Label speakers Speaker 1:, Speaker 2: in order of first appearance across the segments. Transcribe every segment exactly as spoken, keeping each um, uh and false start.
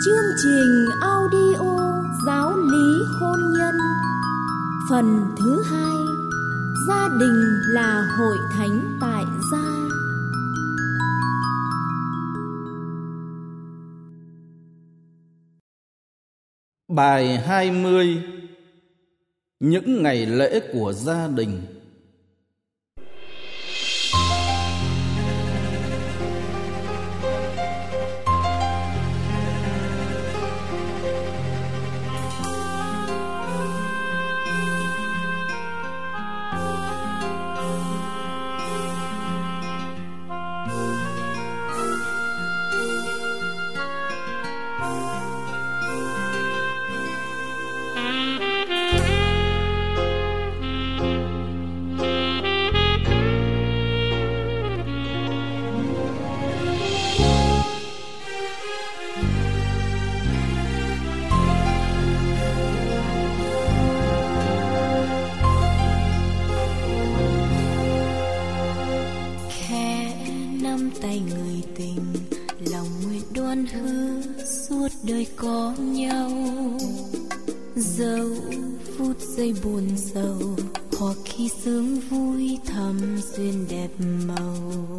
Speaker 1: Chương trình audio giáo lý hôn nhân phần thứ hai, gia đình là hội thánh tại gia.
Speaker 2: Bài hai mươi. Những ngày lễ của gia đình.
Speaker 3: Tay người tình, lòng nguyện đoan hứa suốt đời có nhau. Dẫu phút giây buồn sầu, hoặc khi sướng vui thắm duyên đẹp màu.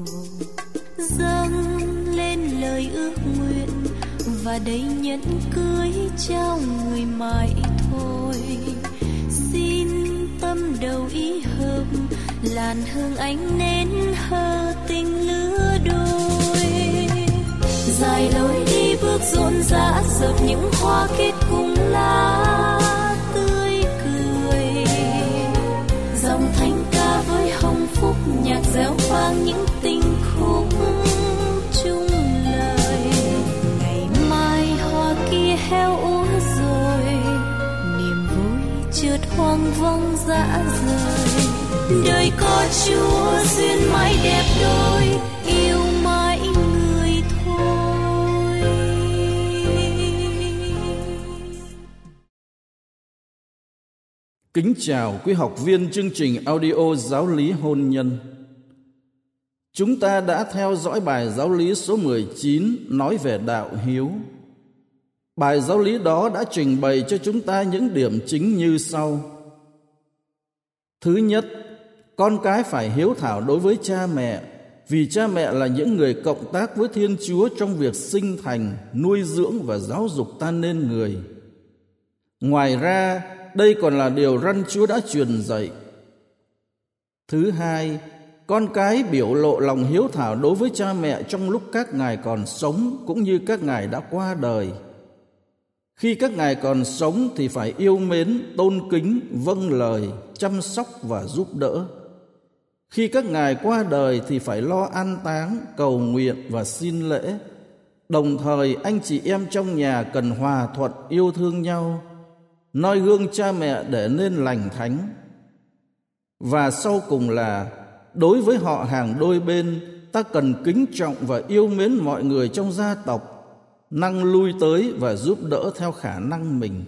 Speaker 3: Dâng lên lời ước nguyện và đây nhẫn cưới trao người mãi thôi. Xin tâm đầu ý hợp, làn hương ánh nến hờ tình lứa đôi. Dài lối đi bước rộn rã, dợp những hoa kết cùng lá tươi cười. Dòng thánh ca với hồng phúc, nhạc réo vang những tình khúc chung lời. Ngày mai hoa kia heo úa rồi, niềm vui chợt hoang vắng dã rời. Đời có Chúa duyên mãi đẹp đôi, yêu mãi người thôi.
Speaker 2: Kính chào quý học viên chương trình audio giáo lý hôn nhân. Chúng ta đã theo dõi bài giáo lý số mười chín nói về đạo hiếu. Bài giáo lý đó đã trình bày cho chúng ta những điểm chính như sau. Thứ nhất, con cái phải hiếu thảo đối với cha mẹ, vì cha mẹ là những người cộng tác với Thiên Chúa trong việc sinh thành, nuôi dưỡng và giáo dục ta nên người. Ngoài ra, đây còn là điều răn Chúa đã truyền dạy. Thứ hai, con cái biểu lộ lòng hiếu thảo đối với cha mẹ trong lúc các ngài còn sống cũng như các ngài đã qua đời. Khi các ngài còn sống thì phải yêu mến, tôn kính, vâng lời, chăm sóc và giúp đỡ. Khi các ngài qua đời thì phải lo an táng, cầu nguyện và xin lễ. Đồng thời anh chị em trong nhà cần hòa thuận yêu thương nhau, noi gương cha mẹ để nên lành thánh. Và sau cùng là đối với họ hàng đôi bên, ta cần kính trọng và yêu mến mọi người trong gia tộc, năng lui tới và giúp đỡ theo khả năng mình.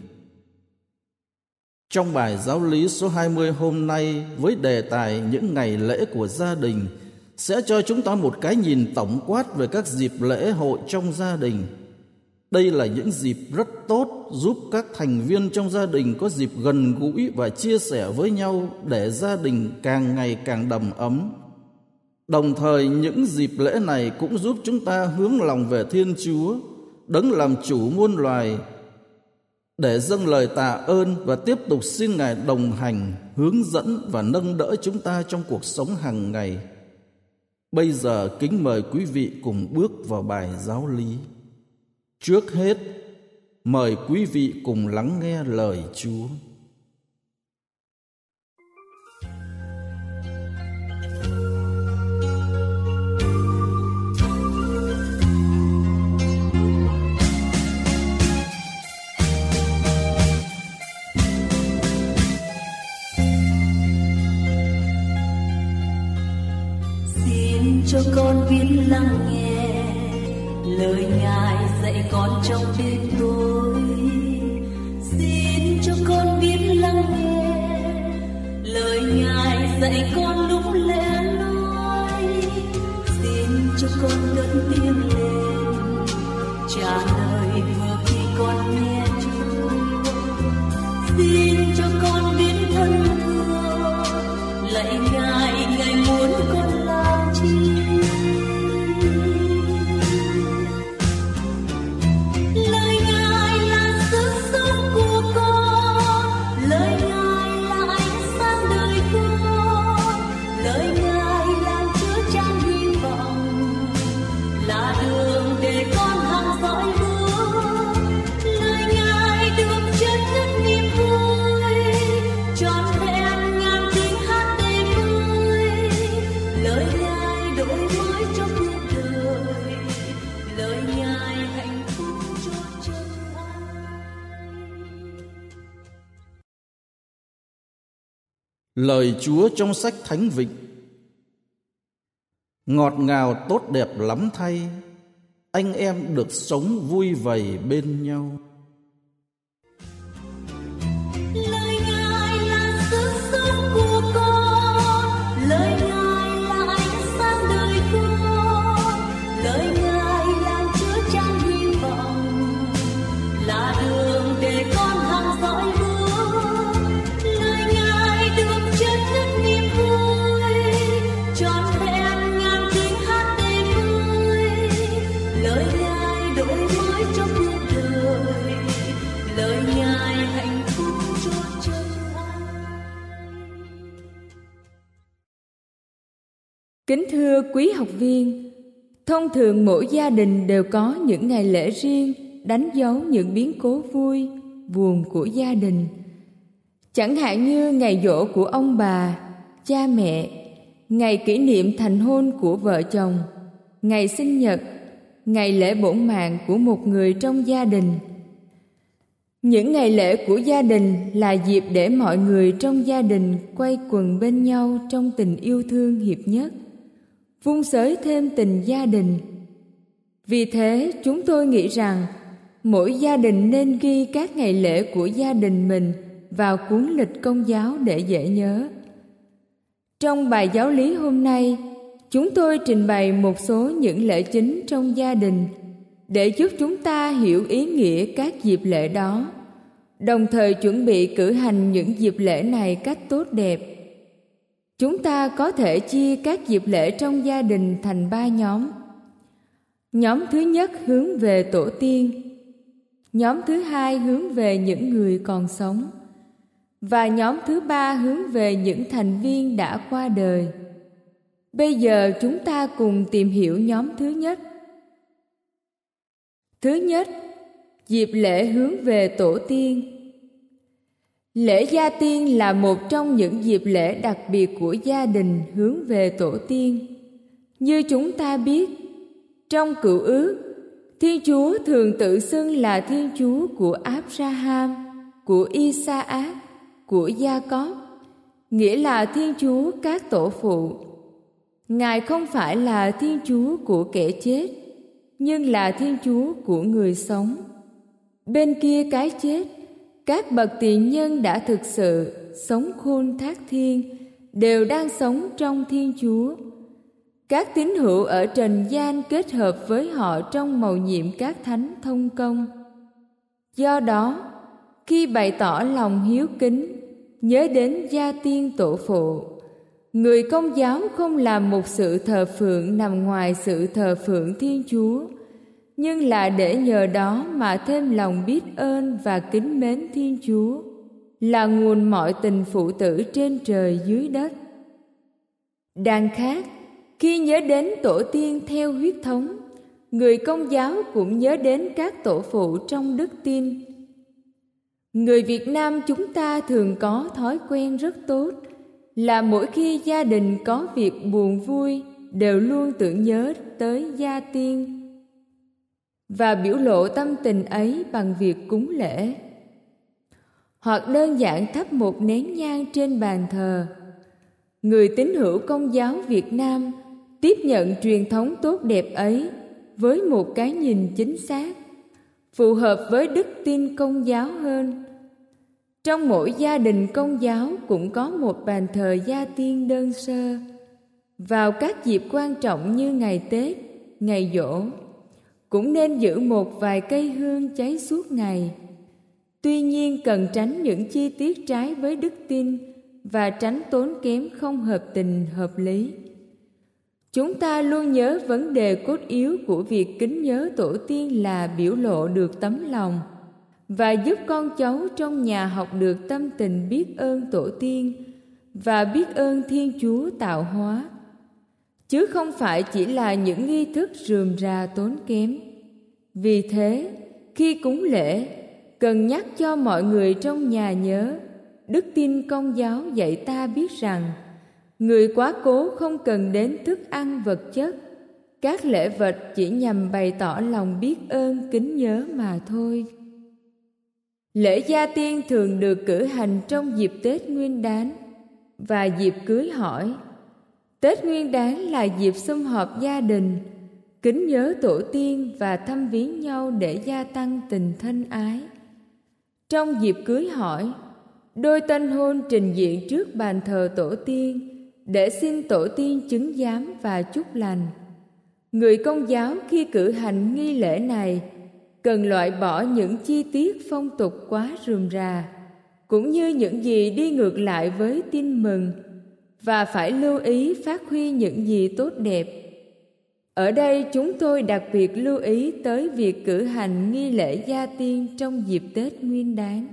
Speaker 2: Trong bài giáo lý số hai mươi hôm nay với đề tài những ngày lễ của gia đình sẽ cho chúng ta một cái nhìn tổng quát về các dịp lễ hội trong gia đình. Đây là những dịp rất tốt giúp các thành viên trong gia đình có dịp gần gũi và chia sẻ với nhau để gia đình càng ngày càng đầm ấm. Đồng thời những dịp lễ này cũng giúp chúng ta hướng lòng về Thiên Chúa, Đấng làm chủ muôn loài, để dâng lời tạ ơn và tiếp tục xin Ngài đồng hành, hướng dẫn và nâng đỡ chúng ta trong cuộc sống hàng ngày. Bây giờ kính mời quý vị cùng bước vào bài giáo lý. Trước hết, mời quý vị cùng lắng nghe lời Chúa.
Speaker 3: Cho con biết lắng nghe lời Ngài dạy con trong đêm tối. Xin cho con biết lắng nghe lời Ngài dạy con lúc lẽ loi. Xin cho con cất tiếng lên trả lời vừa là đường để con hằng dõi bước. Lời Ngài được chất chất niềm vui, trọn vẹn ngàn tiếng hát đầy vơi. Lời Ngài đổi mới cho cuộc đời, lời Ngài hạnh phúc cho chân ai.
Speaker 2: Lời Chúa trong sách Thánh Vịnh. Ngọt ngào tốt đẹp lắm thay, anh em được sống vui vầy bên nhau.
Speaker 3: Lời Ngài là sức sống của con, lời Ngài là ánh sáng đời con, lời Ngài làm chứa chan hy vọng, là đường để con hằng dõi bước. Lời Ngài được chất chất niềm vui, trọn vẹn ngàn tiếng hát đầy vơi. Lời Ngài đổi mới cho cuộc đời, lời Ngài hạnh phúc cho chân ai.
Speaker 1: Kính thưa quý học viên, thông thường mỗi gia đình đều có những ngày lễ riêng đánh dấu những biến cố vui, buồn của gia đình. Chẳng hạn như ngày giỗ của ông bà, cha mẹ, ngày kỷ niệm thành hôn của vợ chồng, ngày sinh nhật, ngày lễ bổn mạng của một người trong gia đình. Những ngày lễ của gia đình là dịp để mọi người trong gia đình quây quần bên nhau trong tình yêu thương hiệp nhất, vun xới thêm tình gia đình. Vì thế, chúng tôi nghĩ rằng mỗi gia đình nên ghi các ngày lễ của gia đình mình vào cuốn lịch Công giáo để dễ nhớ. Trong bài giáo lý hôm nay, chúng tôi trình bày một số những lễ chính trong gia đình để giúp chúng ta hiểu ý nghĩa các dịp lễ đó, đồng thời chuẩn bị cử hành những dịp lễ này cách tốt đẹp. Chúng ta có thể chia các dịp lễ trong gia đình thành ba nhóm. Nhóm thứ nhất hướng về tổ tiên, nhóm thứ hai hướng về những người còn sống, và nhóm thứ ba hướng về những thành viên đã qua đời. Bây giờ chúng ta cùng tìm hiểu nhóm thứ nhất. Thứ nhất, dịp lễ hướng về tổ tiên. Lễ gia tiên là một trong những dịp lễ đặc biệt của gia đình hướng về tổ tiên. Như chúng ta biết, trong Cựu Ước, Thiên Chúa thường tự xưng là Thiên Chúa của Abraham, của Isaac, của Gia-cốp, nghĩa là Thiên Chúa các tổ phụ. Ngài không phải là Thiên Chúa của kẻ chết, nhưng là Thiên Chúa của người sống. Bên kia cái chết, các bậc tiền nhân đã thực sự sống khôn thác thiên, đều đang sống trong Thiên Chúa. Các tín hữu ở trần gian kết hợp với họ trong mầu nhiệm các thánh thông công. Do đó, khi bày tỏ lòng hiếu kính, nhớ đến gia tiên tổ phụ, người Công giáo không làm một sự thờ phượng nằm ngoài sự thờ phượng Thiên Chúa, nhưng là để nhờ đó mà thêm lòng biết ơn và kính mến Thiên Chúa, là nguồn mọi tình phụ tử trên trời dưới đất. Đằng khác, khi nhớ đến tổ tiên theo huyết thống, người Công giáo cũng nhớ đến các tổ phụ trong đức tin. Người Việt Nam chúng ta thường có thói quen rất tốt là mỗi khi gia đình có việc buồn vui đều luôn tưởng nhớ tới gia tiên và biểu lộ tâm tình ấy bằng việc cúng lễ, hoặc đơn giản thắp một nén nhang trên bàn thờ. Người tín hữu Công giáo Việt Nam tiếp nhận truyền thống tốt đẹp ấy với một cái nhìn chính xác, phù hợp với đức tin Công giáo hơn. Trong mỗi gia đình Công giáo cũng có một bàn thờ gia tiên đơn sơ. Vào các dịp quan trọng như ngày Tết, ngày giỗ, cũng nên giữ một vài cây hương cháy suốt ngày. Tuy nhiên cần tránh những chi tiết trái với đức tin và tránh tốn kém không hợp tình hợp lý. Chúng ta luôn nhớ vấn đề cốt yếu của việc kính nhớ tổ tiên là biểu lộ được tấm lòng và giúp con cháu trong nhà học được tâm tình biết ơn tổ tiên và biết ơn Thiên Chúa tạo hóa. chứ không phải chỉ là những nghi thức rườm rà tốn kém. Vì thế, khi cúng lễ, cần nhắc cho mọi người trong nhà nhớ, đức tin Công giáo dạy ta biết rằng người quá cố không cần đến thức ăn vật chất. Các lễ vật chỉ nhằm bày tỏ lòng biết ơn kính nhớ mà thôi. Lễ gia tiên thường được cử hành trong dịp Tết Nguyên Đán và dịp cưới hỏi. Tết Nguyên Đán là dịp sum họp gia đình, kính nhớ tổ tiên và thăm viếng nhau để gia tăng tình thân ái. Trong dịp cưới hỏi, đôi tân hôn trình diện trước bàn thờ tổ tiên để xin tổ tiên chứng giám và chúc lành. Người Công giáo khi cử hành nghi lễ này cần loại bỏ những chi tiết phong tục quá rườm rà, cũng như những gì đi ngược lại với tin mừng, và phải lưu ý phát huy những gì tốt đẹp. Ở đây chúng tôi đặc biệt lưu ý tới việc cử hành nghi lễ gia tiên trong dịp Tết Nguyên Đán.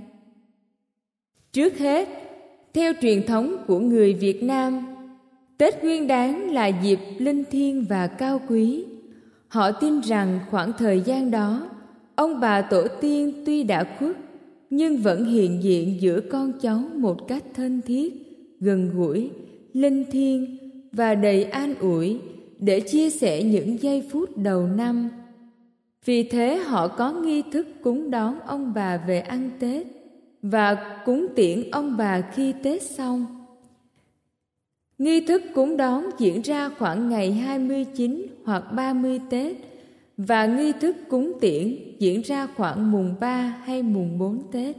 Speaker 1: Trước hết, theo truyền thống của người Việt Nam, Tết Nguyên Đán là dịp linh thiêng và cao quý. Họ tin rằng khoảng thời gian đó, ông bà tổ tiên tuy đã khuất, nhưng vẫn hiện diện giữa con cháu một cách thân thiết, gần gũi, linh thiêng và đầy an ủi để chia sẻ những giây phút đầu năm. Vì thế họ có nghi thức cúng đón ông bà về ăn Tết và cúng tiễn ông bà khi Tết xong. Nghi thức cúng đón diễn ra khoảng ngày hai mươi chín hoặc ba mươi Tết, và nghi thức cúng tiễn diễn ra khoảng mùng ba hay mùng bốn Tết.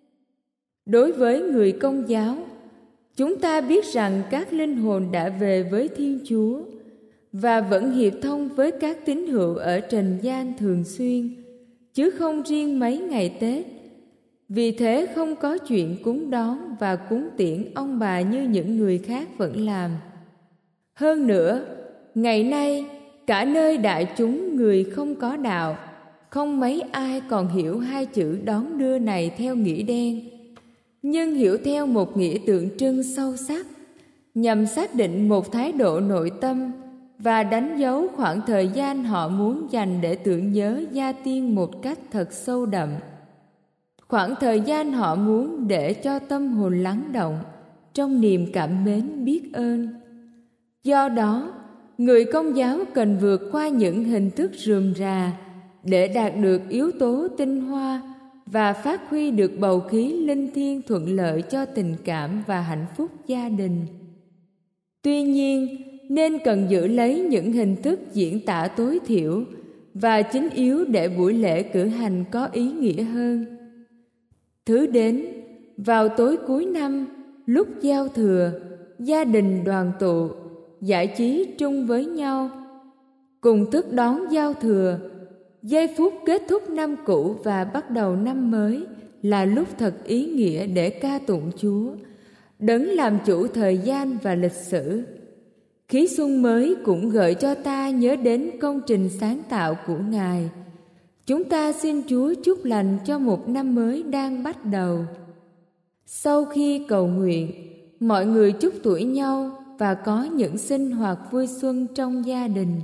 Speaker 1: Đối với người Công giáo, chúng ta biết rằng các linh hồn đã về với Thiên Chúa và vẫn hiệp thông với các tín hữu ở trần gian thường xuyên, chứ không riêng mấy ngày Tết. Vì thế không có chuyện cúng đón và cúng tiễn ông bà như những người khác vẫn làm. Hơn nữa, ngày nay, cả nơi đại chúng người không có đạo, không mấy ai còn hiểu hai chữ đón đưa này theo nghĩa đen, nhưng hiểu theo một nghĩa tượng trưng sâu sắc, nhằm xác định một thái độ nội tâm và đánh dấu khoảng thời gian họ muốn dành để tưởng nhớ gia tiên một cách thật sâu đậm. Khoảng thời gian họ muốn để cho tâm hồn lắng động trong niềm cảm mến biết ơn. Do đó, người Công giáo cần vượt qua những hình thức rườm rà để đạt được yếu tố tinh hoa và phát huy được bầu khí linh thiêng thuận lợi cho tình cảm và hạnh phúc gia đình. Tuy nhiên, nên cần giữ lấy những hình thức diễn tả tối thiểu và chính yếu để buổi lễ cử hành có ý nghĩa hơn. Thứ đến, vào tối cuối năm, lúc giao thừa, gia đình đoàn tụ, giải trí chung với nhau, cùng thức đón giao thừa. Giây phút kết thúc năm cũ và bắt đầu năm mới là lúc thật ý nghĩa để ca tụng Chúa, Đấng làm chủ thời gian và lịch sử. Khí xuân mới cũng gợi cho ta nhớ đến công trình sáng tạo của Ngài. Chúng ta xin Chúa chúc lành cho một năm mới đang bắt đầu. Sau khi cầu nguyện, mọi người chúc tuổi nhau và có những sinh hoạt vui xuân trong gia đình.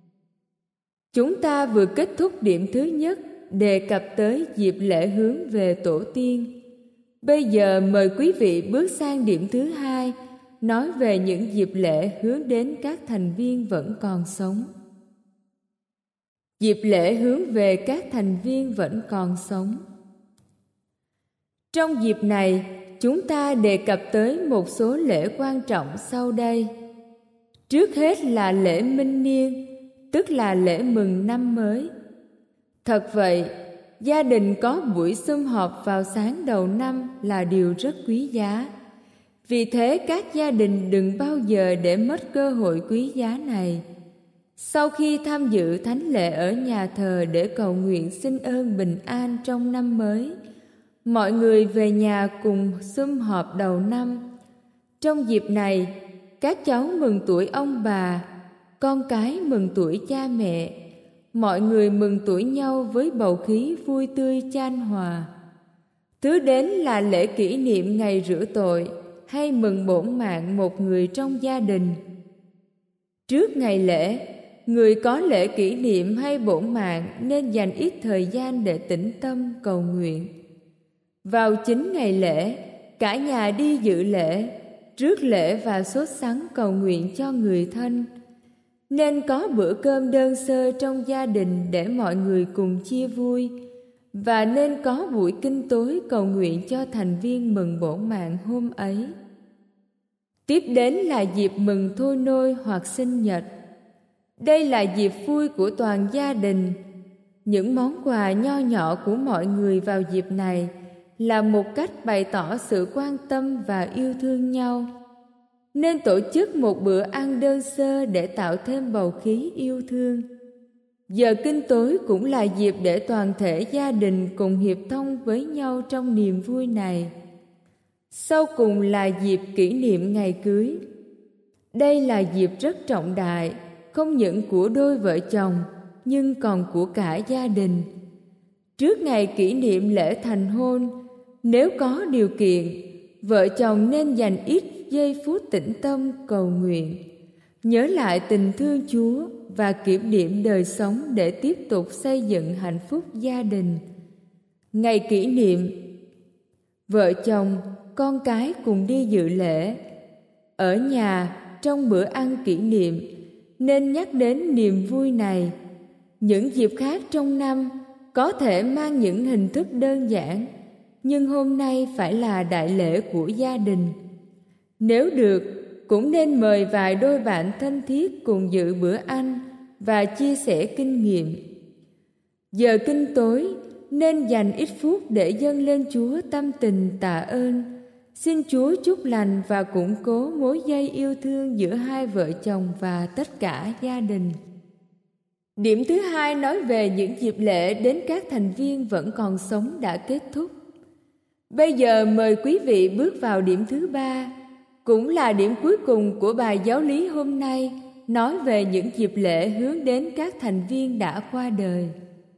Speaker 1: Chúng ta vừa kết thúc điểm thứ nhất đề cập tới dịp lễ hướng về tổ tiên. Bây giờ mời quý vị bước sang điểm thứ hai, nói về những dịp lễ hướng đến các thành viên vẫn còn sống. Dịp lễ hướng về các thành viên vẫn còn sống. Trong dịp này, chúng ta đề cập tới một số lễ quan trọng sau đây. Trước hết là lễ Minh Niên, tức là lễ mừng năm mới. Thật vậy, gia đình có buổi sum họp vào sáng đầu năm là điều rất quý giá. Vì thế các gia đình đừng bao giờ để mất cơ hội quý giá này. Sau khi tham dự thánh lễ ở nhà thờ để cầu nguyện xin ơn bình an trong năm mới, mọi người về nhà cùng sum họp đầu năm. Trong dịp này, các cháu mừng tuổi ông bà, con cái mừng tuổi cha mẹ, mọi người mừng tuổi nhau với bầu khí vui tươi chan hòa. Thứ đến là lễ kỷ niệm ngày rửa tội hay mừng bổn mạng một người trong gia đình. Trước ngày lễ, người có lễ kỷ niệm hay bổn mạng nên dành ít thời gian để tĩnh tâm cầu nguyện. Vào chính ngày lễ, cả nhà đi dự lễ, trước lễ và sốt sắng cầu nguyện cho người thân. Nên có bữa cơm đơn sơ trong gia đình để mọi người cùng chia vui, và nên có buổi kinh tối cầu nguyện cho thành viên mừng bổn mạng hôm ấy. Tiếp đến là dịp mừng thôi nôi hoặc sinh nhật. Đây là dịp vui của toàn gia đình. Những món quà nho nhỏ của mọi người vào dịp này là một cách bày tỏ sự quan tâm và yêu thương nhau. Nên tổ chức một bữa ăn đơn sơ để tạo thêm bầu khí yêu thương. Giờ kinh tối cũng là dịp để toàn thể gia đình cùng hiệp thông với nhau trong niềm vui này. Sau cùng là dịp kỷ niệm ngày cưới. Đây là dịp rất trọng đại, không những của đôi vợ chồng, nhưng còn của cả gia đình. Trước ngày kỷ niệm lễ thành hôn, nếu có điều kiện, vợ chồng nên dành ít giây phút tĩnh tâm cầu nguyện, nhớ lại tình thương Chúa và kiểm điểm đời sống để tiếp tục xây dựng hạnh phúc gia đình. Ngày kỷ niệm, vợ chồng, con cái cùng đi dự lễ. Ở nhà, trong bữa ăn kỷ niệm, nên nhắc đến niềm vui này. Những dịp khác trong năm có thể mang những hình thức đơn giản, nhưng hôm nay phải là đại lễ của gia đình. Nếu được, cũng nên mời vài đôi bạn thân thiết cùng dự bữa ăn và chia sẻ kinh nghiệm. Giờ kinh tối nên dành ít phút để dâng lên Chúa tâm tình tạ ơn, xin Chúa chúc lành và củng cố mối dây yêu thương giữa hai vợ chồng và tất cả gia đình. Điểm thứ hai nói về những dịp lễ đến các thành viên vẫn còn sống đã kết thúc. Bây giờ mời quý vị bước vào điểm thứ ba, cũng là điểm cuối cùng của bài giáo lý hôm nay, nói về những dịp lễ hướng đến các thành viên đã qua đời.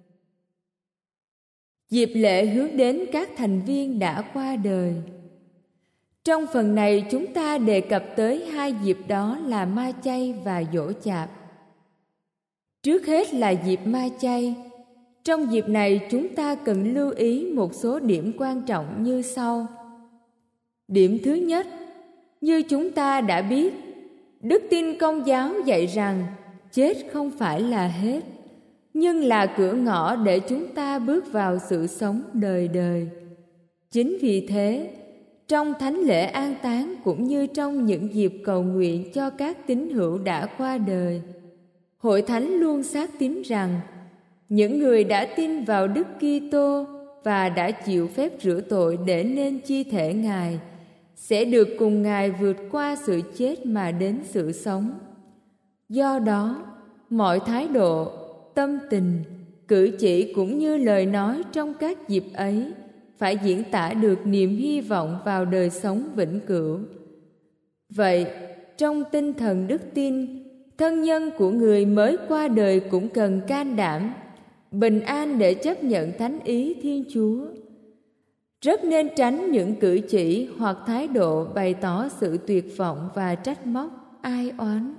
Speaker 1: Dịp lễ hướng đến các thành viên đã qua đời. Trong phần này chúng ta đề cập tới hai dịp đó là ma chay và giỗ chạp. Trước hết là dịp ma chay. Trong dịp này chúng ta cần lưu ý một số điểm quan trọng như sau. Điểm thứ nhất, như chúng ta đã biết, đức tin Công giáo dạy rằng chết không phải là hết, nhưng là cửa ngõ để chúng ta bước vào sự sống đời đời. Chính vì thế, trong thánh lễ an táng cũng như trong những dịp cầu nguyện cho các tín hữu đã qua đời, Hội Thánh luôn xác tín rằng những người đã tin vào Đức Kitô và đã chịu phép rửa tội để nên chi thể Ngài sẽ được cùng Ngài vượt qua sự chết mà đến sự sống. Do đó, mọi thái độ, tâm tình, cử chỉ cũng như lời nói trong các dịp ấy phải diễn tả được niềm hy vọng vào đời sống vĩnh cửu. Vậy, trong tinh thần đức tin, thân nhân của người mới qua đời cũng cần can đảm, bình an để chấp nhận thánh ý Thiên Chúa. Rất nên tránh những cử chỉ hoặc thái độ bày tỏ sự tuyệt vọng và trách móc, ai oán.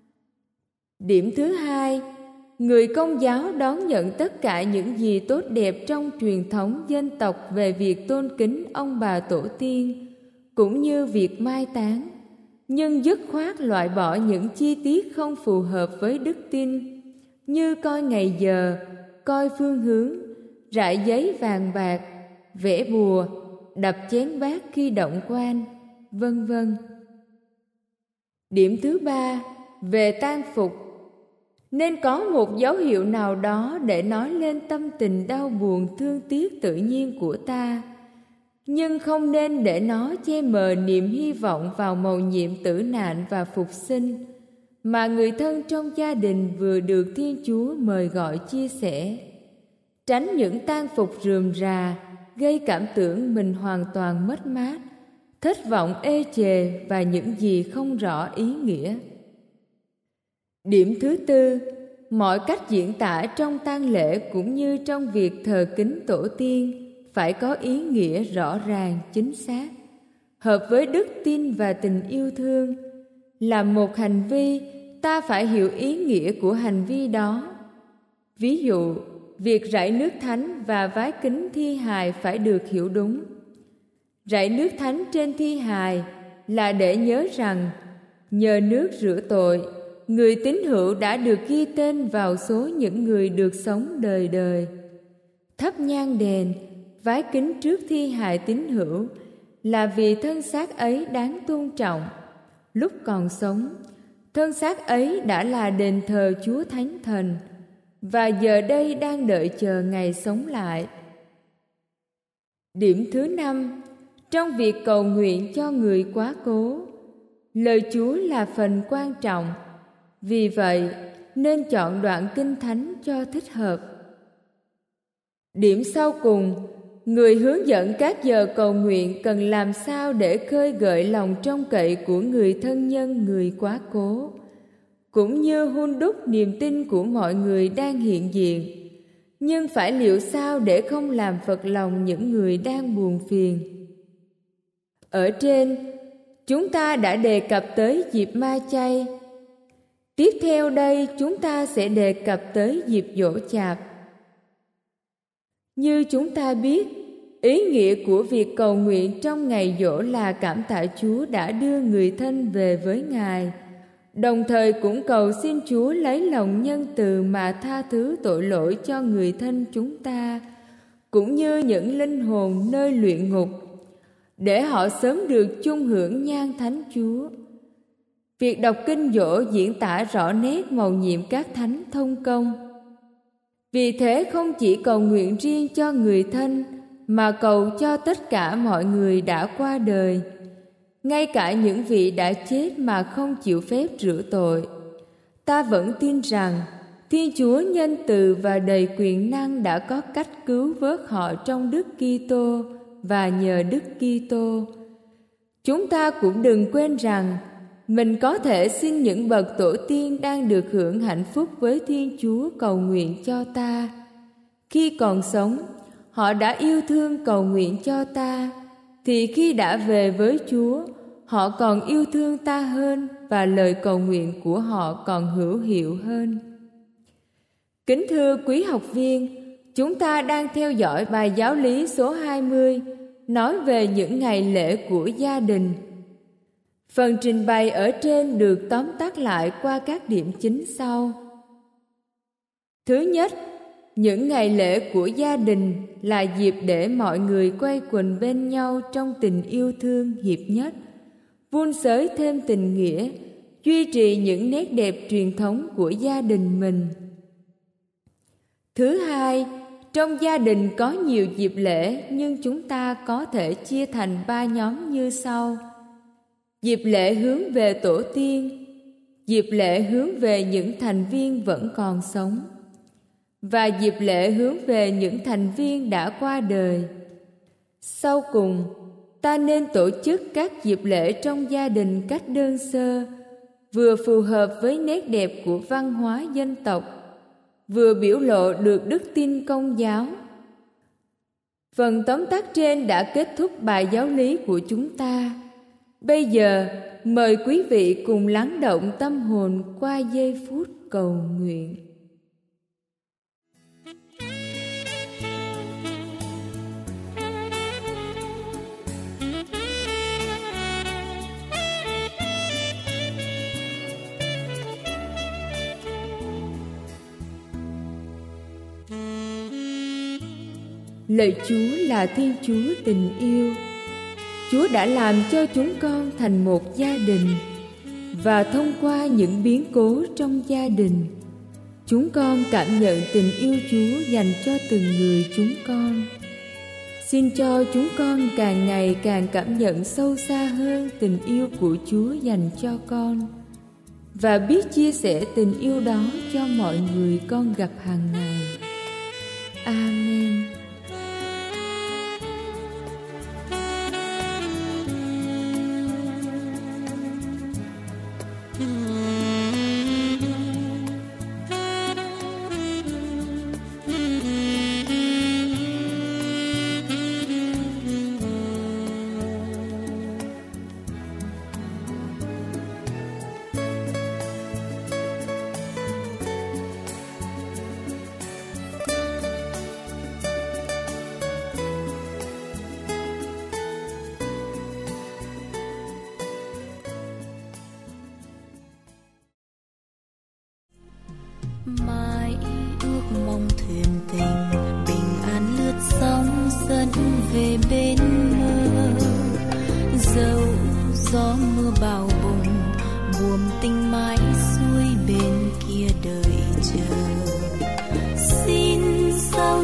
Speaker 1: Điểm thứ hai, người Công giáo đón nhận tất cả những gì tốt đẹp trong truyền thống dân tộc về việc tôn kính ông bà tổ tiên, cũng như việc mai táng, nhưng dứt khoát loại bỏ những chi tiết không phù hợp với đức tin, như coi ngày giờ, coi phương hướng, rải giấy vàng bạc, vẽ bùa, đập chén bát khi động quan, vân vân. Điểm thứ ba, về tang phục. Nên có một dấu hiệu nào đó để nói lên tâm tình đau buồn thương tiếc tự nhiên của ta, nhưng không nên để nó che mờ niềm hy vọng vào mầu nhiệm tử nạn và phục sinh mà người thân trong gia đình vừa được Thiên Chúa mời gọi chia sẻ. Tránh những tang phục rườm rà, gây cảm tưởng mình hoàn toàn mất mát, thất vọng ê chề và những gì không rõ ý nghĩa. Điểm thứ tư, mọi cách diễn tả trong tang lễ cũng như trong việc thờ kính tổ tiên phải có ý nghĩa rõ ràng, chính xác, hợp với đức tin và tình yêu thương, là một hành vi ta phải hiểu ý nghĩa của hành vi đó. Ví dụ, việc rải nước thánh và vái kính thi hài phải được hiểu đúng. Rải nước thánh trên thi hài là để nhớ rằng nhờ nước rửa tội, người tín hữu đã được ghi tên vào số những người được sống đời đời. Thắp nhang đèn, vái kính trước thi hài tín hữu là vì thân xác ấy đáng tôn trọng. Lúc còn sống, thân xác ấy đã là đền thờ Chúa Thánh Thần, và giờ đây đang đợi chờ ngày sống lại. Điểm thứ năm, trong việc cầu nguyện cho người quá cố, lời Chúa là phần quan trọng. Vì vậy, nên chọn đoạn kinh thánh cho thích hợp. Điểm sau cùng, người hướng dẫn các giờ cầu nguyện cần làm sao để khơi gợi lòng trông cậy của người thân nhân người quá cố, cũng như hun đúc niềm tin của mọi người đang hiện diện. Nhưng phải liệu sao để không làm phật lòng những người đang buồn phiền. Ở trên, chúng ta đã đề cập tới dịp ma chay. Tiếp theo đây chúng ta sẽ đề cập tới dịp giỗ chạp. Như chúng ta biết, ý nghĩa của việc cầu nguyện trong ngày giỗ là cảm tạ Chúa đã đưa người thân về với Ngài, đồng thời cũng cầu xin Chúa lấy lòng nhân từ mà tha thứ tội lỗi cho người thân chúng ta, cũng như những linh hồn nơi luyện ngục, để họ sớm được chung hưởng nhan thánh Chúa. Việc đọc kinh giỗ diễn tả rõ nét mầu nhiệm các thánh thông công. Vì thế không chỉ cầu nguyện riêng cho người thân, mà cầu cho tất cả mọi người đã qua đời, ngay cả những vị đã chết mà không chịu phép rửa tội. Ta vẫn tin rằng Thiên Chúa nhân từ và đầy quyền năng đã có cách cứu vớt họ trong Đức Kitô và nhờ Đức Kitô. Chúng ta cũng đừng quên rằng mình có thể xin những bậc tổ tiên đang được hưởng hạnh phúc với Thiên Chúa cầu nguyện cho ta. Khi còn sống, họ đã yêu thương cầu nguyện cho ta, thì khi đã về với Chúa, họ còn yêu thương ta hơn và lời cầu nguyện của họ còn hữu hiệu hơn. Kính thưa quý học viên, chúng ta đang theo dõi bài giáo lý số hai mươi, nói về những ngày lễ của gia đình. Phần trình bày ở trên được tóm tắt lại qua các điểm chính sau. Thứ nhất, những ngày lễ của gia đình là dịp để mọi người quây quần bên nhau trong tình yêu thương hiệp nhất, vun xới thêm tình nghĩa, duy trì những nét đẹp truyền thống của gia đình mình. Thứ hai, trong gia đình có nhiều dịp lễ, nhưng chúng ta có thể chia thành ba nhóm như sau. Dịp lễ hướng về tổ tiên, dịp lễ hướng về những thành viên vẫn còn sống, và dịp lễ hướng về những thành viên đã qua đời. Sau cùng, ta nên tổ chức các dịp lễ trong gia đình cách đơn sơ, vừa phù hợp với nét đẹp của văn hóa dân tộc, vừa biểu lộ được đức tin Công giáo. Phần tóm tắt trên đã kết thúc bài giáo lý của chúng ta. Bây giờ, mời quý vị cùng lắng động tâm hồn qua giây phút cầu nguyện. Lạy Chúa là Thiên Chúa tình yêu. Chúa đã làm cho chúng con thành một gia đình, và thông qua những biến cố trong gia đình, chúng con cảm nhận tình yêu Chúa dành cho từng người chúng con. Xin cho chúng con càng ngày càng cảm nhận sâu xa hơn tình yêu của Chúa dành cho con, và biết chia sẻ tình yêu đó cho mọi người con gặp hàng ngày. Amen.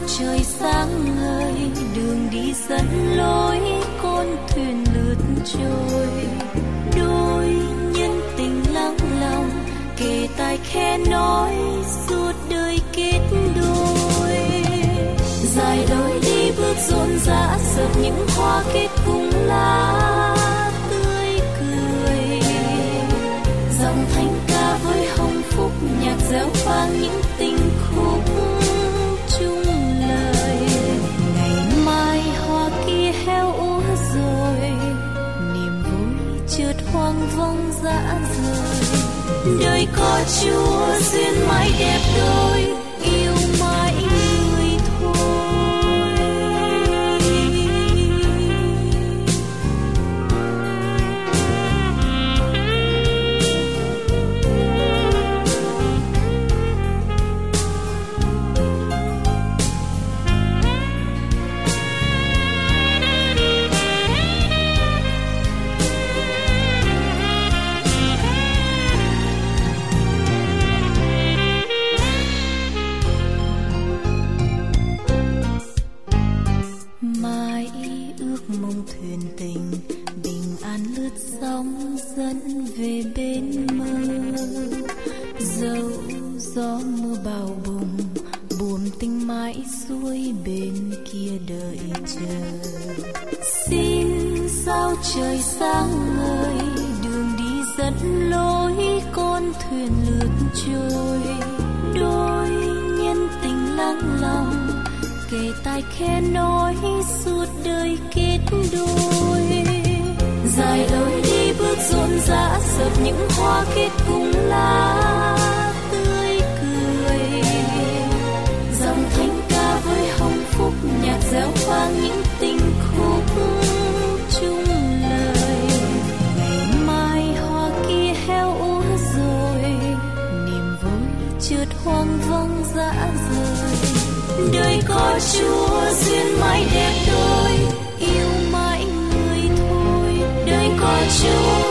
Speaker 3: trời sáng ngời, đường đi dẫn lối con thuyền lướt trôi. Đôi nhân tình lắng lòng, kề tai khẽ nói suốt đời kết đôi. Dài lối đi bước rộn rã, sợp những hoa kết cùng lá tươi cười. Dòng thanh ca với hồng phúc, nhạc réo vang những tình khúc chung lời. Ngày mai hoa kia héo úa rồi, niềm vui chợt hoang vong dã rời. Đời có Chúa duyên mãi đẹp đôi, yêu mãi người thôi. Dẫn về bên mơ, dẫu gió mưa bão bùng, buồm tinh mãi xuôi bên kia đợi chờ. Xin sao trời sáng ngời, đường đi dẫn lối con thuyền lướt trôi. Đôi nhân tình lắng lòng, kề tai khẽ nói suốt đời kết đôi. Dài lối đi bước rộn rã, sợp những hoa kết cùng lá tươi cười. Dòng thanh ca với hồng phúc, nhạc réo vang những tình khúc chung lời. Ngày mai hoa kia héo úa rồi, niềm vui chợt hoang vong dã rời. Đời có Chúa duyên mãi đẹp đôi, yêu mãi người thôi. Đời có Chúa